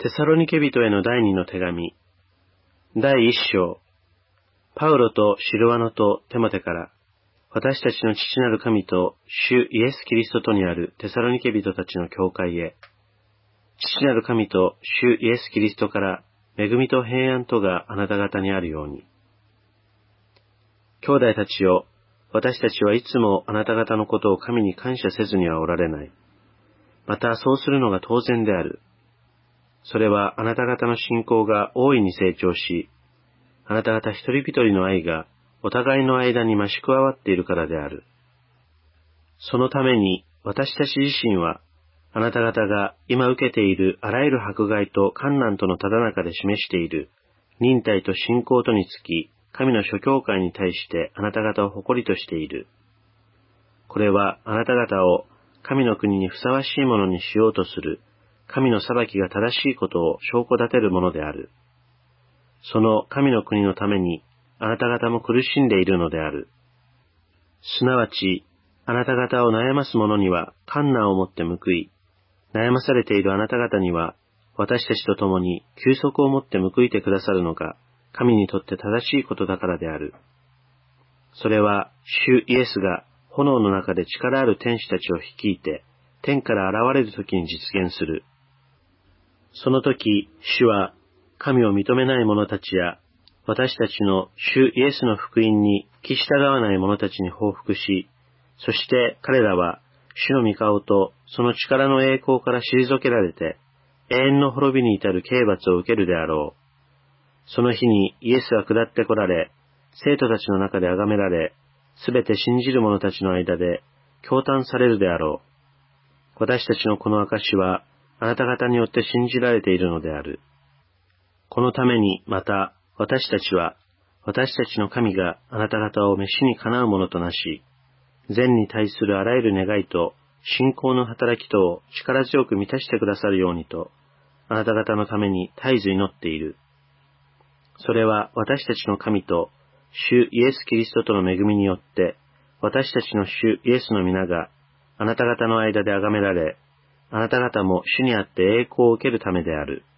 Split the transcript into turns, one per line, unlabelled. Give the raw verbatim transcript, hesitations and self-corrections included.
テサロニケ人への第二の手紙、第一章。パウロとシルワノとテモテから、私たちの父なる神と主イエス・キリストとにあるテサロニケ人たちの教会へ、父なる神と主イエス・キリストから恵みと平安とがあなた方にあるように。兄弟たちよ、私たちはいつもあなた方のことを神に感謝せずにはおられない。またそうするのが当然である。それはあなた方の信仰が大いに成長し、あなた方一人一人の愛がお互いの間に増し加わっているからである。そのために私たち自身は、あなた方が今受けているあらゆる迫害と患難とのただ中で示している忍耐と信仰とにつき、神の諸教会に対してあなた方を誇りとしている。これはあなた方を神の国にふさわしいものにしようとする神の裁きが正しいことを証拠立てるものである。その神の国のためにあなた方も苦しんでいるのである。すなわち、あなた方を悩ます者には困難をもって報い、悩まされているあなた方には私たちと共に休息をもって報いてくださるのが神にとって正しいことだからである。それは主イエスが炎の中で力ある天使たちを率いて天から現れる時に実現する。その時、主は神を認めない者たちや私たちの主イエスの福音に聞き従わない者たちに報復し、そして彼らは主の御顔とその力の栄光から退けられて永遠の滅びに至る刑罰を受けるであろう。その日にイエスは下って来られ、生徒たちの中で崇められ、すべて信じる者たちの間で驚嘆されるであろう。私たちのこの証はあなた方によって信じられているのである。このためにまた私たちは、私たちの神があなた方を召しにかなうものとなし、善に対するあらゆる願いと信仰の働きとを力強く満たしてくださるようにと、あなた方のために絶えず祈っている。それは私たちの神と主イエス・キリストとの恵みによって、私たちの主イエスの皆があなた方の間で崇められ、あなた方も主にあって栄光を受けるためである。